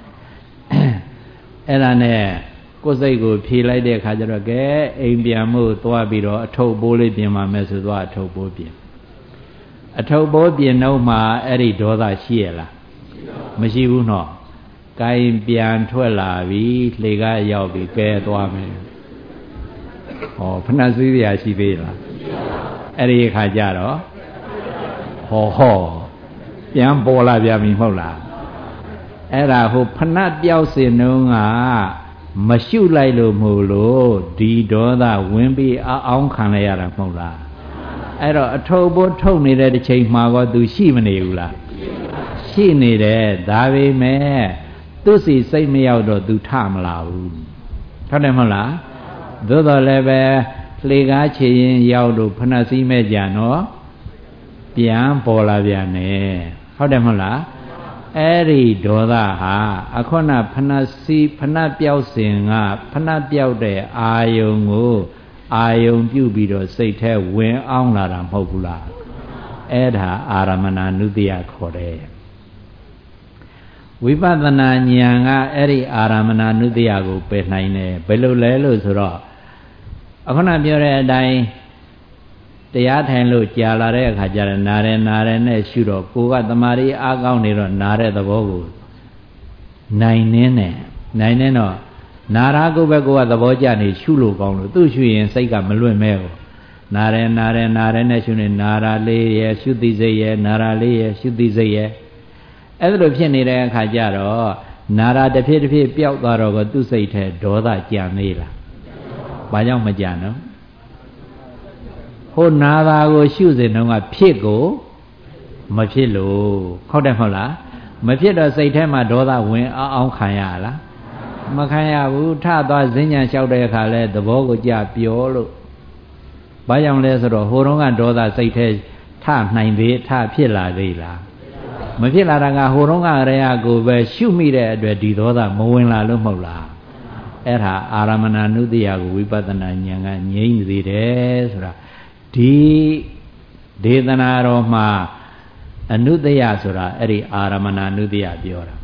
အဲ့ဒါနဲ့ကိုယ်စိတ်ကိုဖြေလိုက်တဲ့အခါကျတော့ကဲအိမ်ပြန်မှုသွားပြီးတော့အထုပ်ပိုးလေးပြင်ပါမယ်ဆိုတော့အထုပ်ပိုးပြင်အထုပ်ပိုးပြင်တော့မှအဲ့ဒီဒေါသရှိရလားမရှိဘူးနော်ကိုင်ပြန်ထွက်လာပြီလှေကရောက်ပြီကဲသွားမယ်ဟောဖဏစည်းရရှိသေးလားအဲ့ဒီအခါကျတော့ဟောပြန်ပေါ်လာပြန်ပြီမဟုတ်လားအဲ့ဒါဟိုဖဏပြောက်စင်တုန်းကမရှုလိုက်လို့မို့လို့ဒီဒေါသဝင်ပြီးအောင်ခံလိုက်ရတာမဟုတ်လားအဲ့တော့အထုပ်ပိုးထုတ်နေတဲ့တစ်ချိန်မှာကောသူရှိမနေဘူးလားရှိနေတယ်ဒါပေမဲ့သူစီစိတ်မရောက်တော့သူထမလာဘူးဟုတ်တယ်မဟုတ်လားသို့တော်လည်းပဲလှေကားချေရင်ရောက်လို့ဖဏစည်းမဲ့ကြနော်ပြန်ပေါ်လာပြန်တယ်ဟုတ်တယ်မဟုတ်လားအဲ့ဒီဒေါသဟာအခုနဖဏစီဖဏပြောက်စဉ်ကဖဏပြောက်တဲ့အာယုံကိုအာယုံပြုပြီးတော့စိတ်ထဲဝင်အောင်လာတာမဟုတ်ဘူးလားအဲ့ဒါအာရမဏနုတ္တယခေါ်တယ်ဝိပဿနာဉာဏ်ကအဲ့ဒီအာရမဏနုတ္တယကိုပယ်နိုင်တယ်ဘယ်လိုလဲလို့ဆိုတော့အခုနပြောတဲ့အတိုင်းတရားထိုင်လို့ကြာလာတဲ့အခါကျတော့နာတယ်နဲ့ရှုတော့ကိုကတမာရီအားကောင်းနေတော့နာတဲ့သဘောကိုနိုင်နေတော့နာရာကိုပဲကိုကသဘောကျနေရှုလို့ကောင်းလို့သူ့ရှုရင်စိတ်ကမလွင့်မဲကိုနာတယ်နဲ့ရှုနေနာရာလေးရဲ့ရှုသိစိတ်ရဲ့နာရာလေးရဲ့ရှုသိစိတ်ရဲ့အဲ့လိုဖြစ်နေတဲ့အခါကျတော့နာရာတစ်ဖြည်းပျောက်သွားတော့ကသူ့စိတ်ထဲဒေါသကြံနေလားဘာကြောင့်မကြံတော့ဟိုနာတာကိုရှုစဉ်တုန်းကဖြစ်ကိုမဖြစ်လို့ဟုတ်တယ်မဟုတ်လားမဖြစ်တော့စိတ်ထဲမှာဒေါသဝင်အောင်ခံရလားမခံရဘူးထသွားဈဉ္ညာလျှောက်တဲ့အခါလဲသဘောကိုကြပြောလို့ဘာကြောင့်လဲဆိုတော့ဟိုတုန်းကဒေါသစိတ်ထဲထနိုင်သေးထဖြစ်လာသေးလားမဖြစ်လာတာကဟိုတုန်းကရေယကိုပဲရှုမိတဲ့အတွက်ဒီဒေါသမဝင်လာလို့မဟုတ်လားအဲ့ဒါအာရမဏနုတ္တယကိုဝိပဿနာဉာဏ်ကငြိမ့်နေသေးတယ်ဆိုတာဒီဒေသနာတော်မှာအနုတ္တယဆိုတာအဲ့ဒီအာရမဏနုတ္တယပြောတာ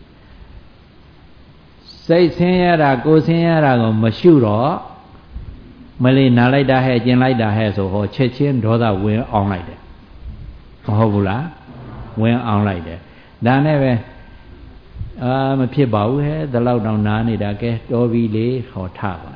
စိတ်ဆင်းရဲတာကိုယ်ဆင်းရဲတာကိုမရှုတော့မလေးနာလိုက်တာဟဲ့ကျင်လိုက်တာဟဲ့ဆိုဟောချက်ချင်းဒေါသဝင်အောင်လိုက်တယ်မဟုတ်ဘူးလားဝင်အောင်လိုက်တယ်ဒါနဲ့ပဲမဖြစ်ပါဘူးဟဲ့ဒီလောက်တောင်နားနေတာကဲတော်ပြီလေဟောထပါ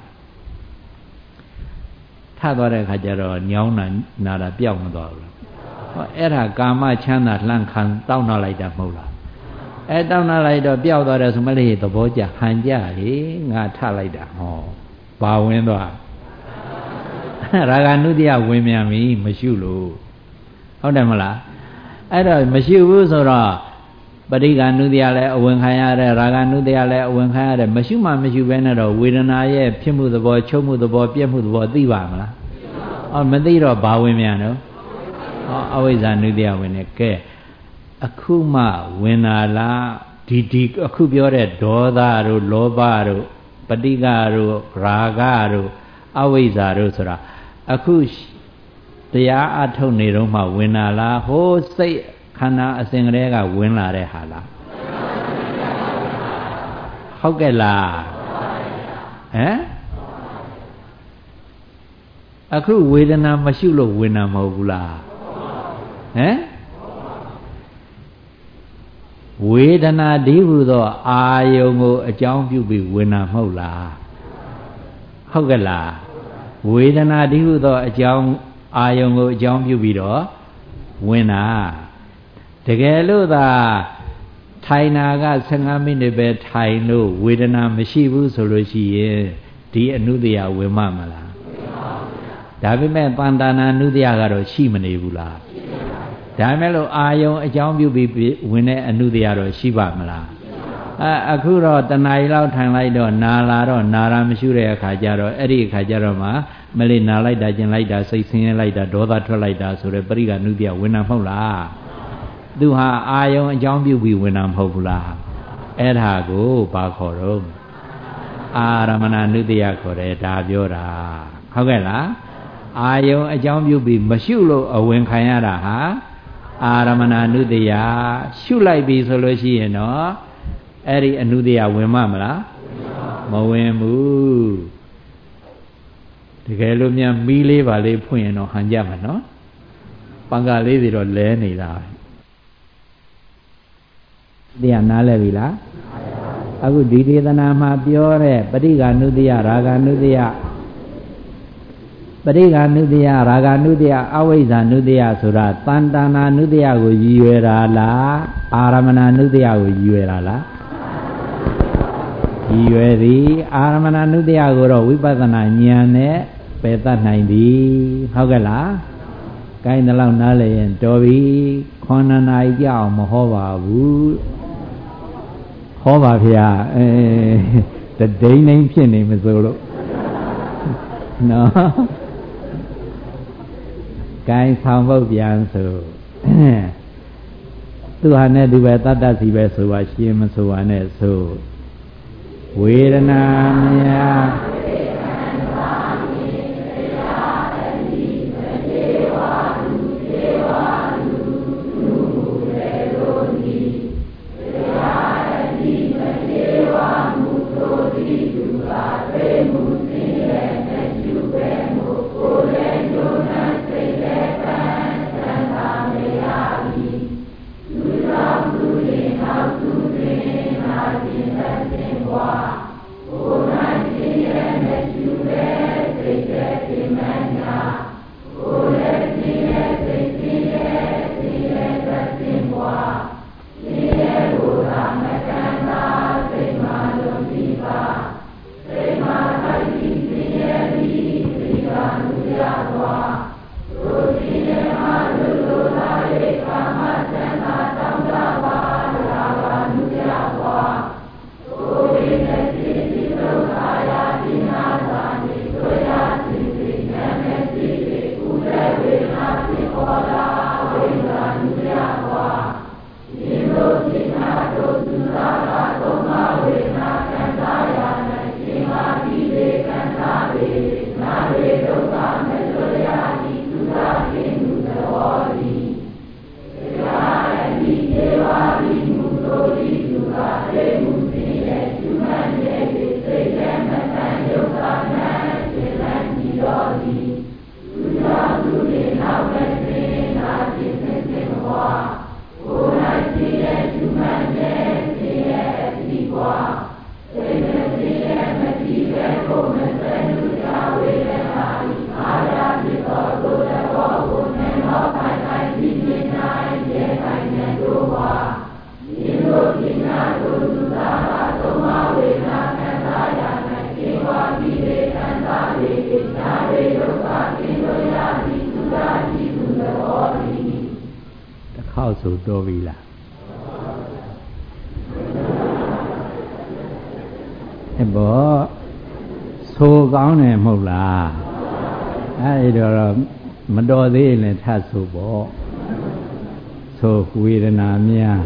ထသွားတဲ့အခါကျတော့ညောင်းနာတာပျောက်မသွားဘူးဟောအဲ့ဒါကာမချမ်းသာလှမ်းခံတောင်းနာလိုက်တာမဟုတ်လားအဲတောင်းနာလိုက်တော့ပျောက်သွားတယ်ဆိုမလေးသဘောကျဟန်ကြလေငါထလိုက်တာဟောဘာဝင်သွားရာဂနုတ္တယဝင်မြန်ပြီမရှုလို့ဟုတ်တယ်မလားအဲ့တော့မရှိဘူးဆိုတော့ပဋိက္ခဏုတ္တိယလည်းအဝင်ခံရတဲ့ရာဂနုတ္တိယလည်းအဝင်ခံရတဲ့မရှိမှမရှိဘဲနဲ့တော့ဝေဒနာရဲ့ဖြစ်မှုသဘောချုပ်မှုသဘောပြည့်မှုသဘောသိပါမလားမသိတော့ဘာဝင်မြန်တော့အဝိဇ္ဇာနုတ္တိယဝင်နေကဲအခုမှဝင်လာလားဒီအခုပြောတဲ့ဒေါသတို့လောဘတို့ပဋိက္ခတို့ရာဂတို့အဝိဇ္ဇာတို့ဆိုတာအခုတရားအထုတ်နေတော့မှဝင်လာလားဟိုးစိတ်ခန္ဓာအစဉ်ကလေးကဝင်လာတဲ့ဟာလားဟုတ်ကဲ့လားဟမ်အခုဝေဒနာမရှိလို့ဝင်တာမဟုတ်ဘူးလားဟမ်ဝေဒနာဒီဟုသောအာယုံကိုအကြောင်းပြုပြီးဝင်တာမဟုတ်လားဟုတ်ကဲ့လားဝေဒနာဒီဟုသောအကြောင်းအာယုံကိုအကြောင်းပြုပြီးတော့ဝင်တာတကယ်လို့သာထိုင်နာက15မိနစ်ပဲထိုင်လို့ဝေဒနာမရှိဘူးဆိုလို့ရှိရင်ဒီအနုတ္တိယဝင်မမလားဒါပေမဲ့ပန္တနာနုတ္တိယကတော့ရှိမနေဘူးလားဒါမဲ့လို့အာယုံအကြောင်းပြုပြီးဝင်တဲ့အနုတ္တိယတော့ရှိပါမလားအခုတော့တဏှာကြီးလောက်ထိုင်လိုက်တော့နာလာတော့နာရာမရှိတဲ့အခါကျတော့အဲ့ဒီအခါကျတော့မှမလေးနာလိုက်တာကျင်လိုက်တာစိတ်ဆင်းရဲလိုက်တာဒေါသထွက်လိုက်တာဆိုတဲ့ပရိက္ခနုတ္တိယဝင်တာမဟုတ်လားသူဟာအာယုံအကြောင်းပြုပြီးဝင်တာမဟုတ်ဘူးလားအဲ့ဒါကိုဘာခေါ်တော့အာရမဏနုတ္တိယခေါ်တယ်ဒါပြောတာဟုတ်ကဲ့လားအာယုံအကြောင်းပြုပြီးမရှုလို့အဝင်ခံရတာဟာအာရမဏနုတ္တိယရှုလိုက်ပြီဆိုလို့ရှိရင်တော့အဲ့ဒီအနုတ္တိယဝင်မလားမဝင်ဘူးတကယ်လို့များမီးလေးပါလေးဖွင့်ရင်တော့ဟန်ကြမှာနော်ပံကလေးတွေတော့လဲနေတာတရားနားလဲပြီလားအခုဒီဒေသနာမှာပြောတဲ့ပဋိက္ခဏုတ္တိယရာဂနုတ္တိယပဋိက္ခဏုတ္တိယရာဂနုတ္တိယအဝိဇ္ဇာနုတ္တိယဆိုတာတန်တနာနုတ္တိယကိုရည်ရွယ်တာလားအာရမဏနုတ္တိယကိုရည်ရွယ်တာလားရည်ရွယ်သည်အာရမဏနုတ္တိယကိုတော့ဝိပဿနာဉာဏ်နဲ့ပယ်တတ်နိုင်သည်ဟုတ်ကဲ့လားကိုင်းတဲ့လောက်နားလည်ရင်တော်ပြီ9နာရီကြာအောင်မဟောပါဘူးဟောပါဗျာတဒိန်းတိုင်းဖြစ်နေမစိုးလို့နော်ကိုင်းဆောင်ဖို့ပြန်ဆိုသူဟာနဲ့သူပဲတတ္တစီပဲဆိုပါရှင်းမဆိုပါနဲ့ဆိုဝေဒနာမြာခခေါက်ဆိုတော်ပြီလားဘောဆိုကောင်းတယ်မဟုတ်လားအဲ့တော့မတော်သေးရင်လည်းထပ်ဆိုပေါ့ဆိုဝေဒနာများ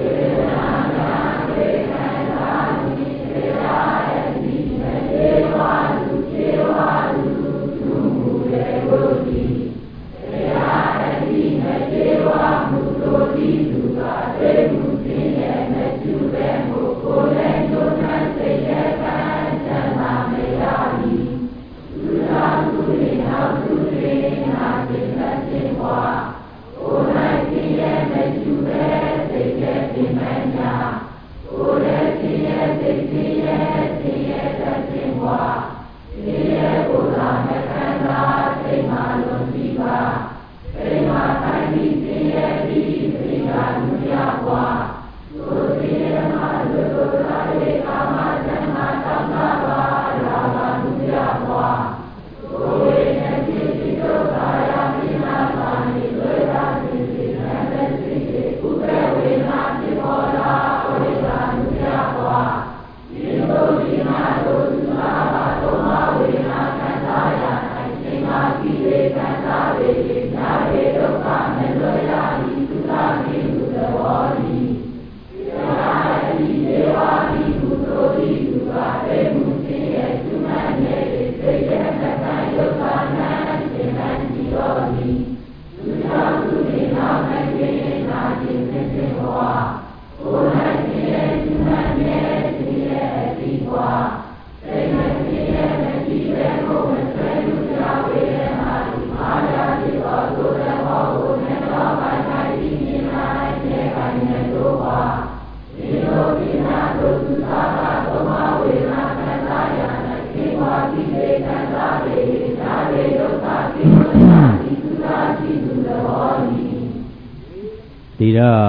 ဒီတော့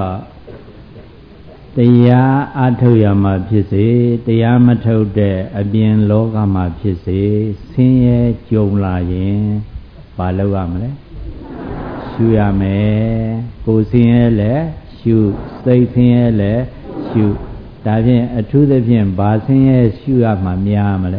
တရားအထုတ်ရမှာဖြစ်စေတရားမထုတ်တဲ့အပြင်လောကမှာဖြစ်စေဆင်းရဲကြုံလာရင်ဘာလုပ်ရမလဲရှုရမယ်ကိုယ်ဆင်းရဲလဲရှုစိတ်ဆင်းရဲလဲရှုဒါဖြင့်အထူးသဖြင့်ဘာဆင်းရဲရှုရမှာများမလဲ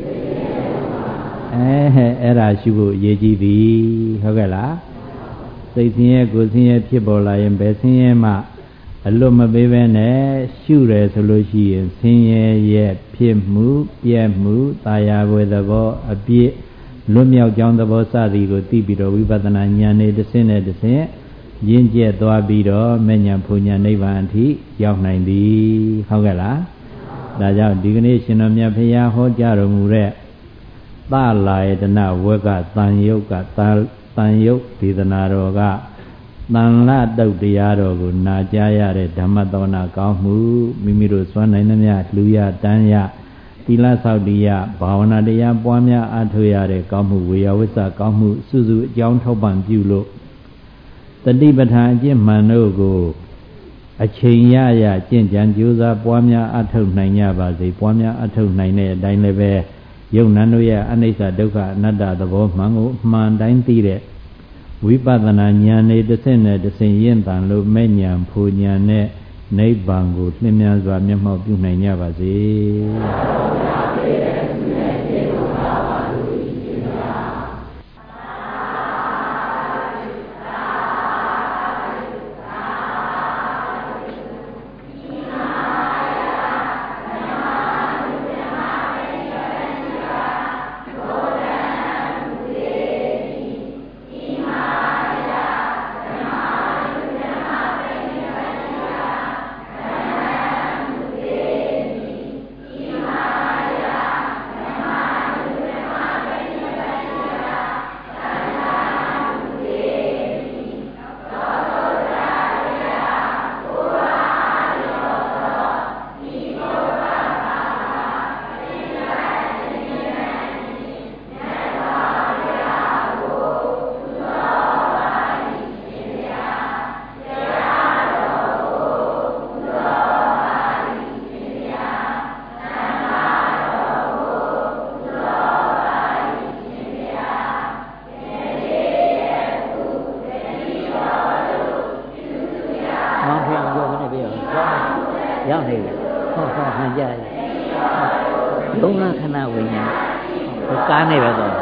အဲ့ဒါရှုဖို့အရေးကြီးပြီဟုတ်ကဲ့လားစိတ်ဆင်းရဲကိုယ်ဆင်းရဲဖြစ်ပေါ်လာရင်ဘယ်ဆင်းရဲမှအလွတ်မပေးဘဲနဲ့ရှုတယ်ဆိုလို့ရှိရင်ဆင်းရဲရဲ့ဖြစ်မှုပြည့်မှုတာယာွယ်သဘောအပြည့်လွတ်မြောက်ကြောင်းသဘောစသည်ကိုသိပြီးတော့ဝိပဿနာဉာဏ်နဲ့တစ်ဆင့်နဲ့တစ်ဆင့်ရင့်ကျက်သွားပြီးတော့မဲ့ညာဖူညာနိဗ္ဗာန်အထိရောက်နိုင်သည်ဟုတ်ကဲ့လားဒါကြောင့်ဒီကနေ့ရှင်တော်မြတ်ဖရာဟောကြားတော်မူတဲ့သလာယတနာဝကတန်ယုတ်ကတန်ယုတ်ဒေသနာတော်ကတန်လတုတ်တရားတော်ကိုနာကြားရတဲ့ဓမ္မသဝနာကောင်းမှုမိမိတို့စွမ်းနိုင်သမျှလူရတန်းရသီလဆောက်တည်ရဘာဝနာတရားပွားများအားထုတ်ရတဲ့ကောင်းမှုဝေယဝိစ္စကောင်းမှုစုစုအကြောင်းထောက်ပံ့ပြုလို့တတိပဋ္ဌာန်အကျင့်မှန်တို့ကိုအချိန်ရရကျင့်ကြံကြိုးစားပွားများအားထုတ်နိုင်ကြပါစေပွားများအားထုတ်နိုင်တဲ့အတိုင်းလည်းပဲယုံနာတို့ရဲ့အနိစ္စဒုက္ခအနတ္တသဘောမှန်ကိုမှန်တိုင်းသိတဲ့ဝိပဿနာဉာဏ်နဲ့တစ်ဆင့်နဲ့တစ်ဆင့်ရင့်တန်လို့မဲ့ဉာဏ်ဖူဉာဏ်နဲ့နိဗ္ဗာန်ကိုလင်းမြန်စွာမျက်မှောက်ပြုနိုင်ကြပါစေမှန်ကြရဲ့ယုံနာခဏဝိညာဉ်ကားနေပဲတော့